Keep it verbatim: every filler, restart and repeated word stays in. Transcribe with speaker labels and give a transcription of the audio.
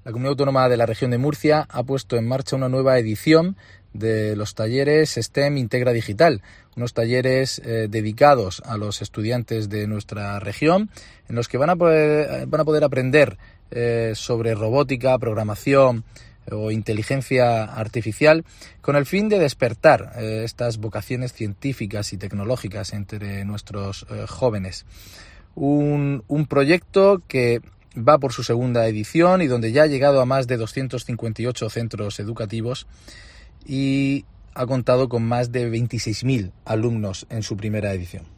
Speaker 1: La Comunidad Autónoma de la Región de Murcia ha puesto en marcha una nueva edición de los talleres STEM Integra Digital, unos talleres eh, dedicados a los estudiantes de nuestra región, en los que van a poder, van a poder aprender eh, sobre robótica, programación o inteligencia artificial, con el fin de despertar eh, estas vocaciones científicas y tecnológicas entre nuestros eh, jóvenes. Un, un proyecto que va por su segunda edición y donde ya ha llegado a más de doscientos cincuenta y ocho centros educativos y ha contado con más de veintiséis mil alumnos en su primera edición.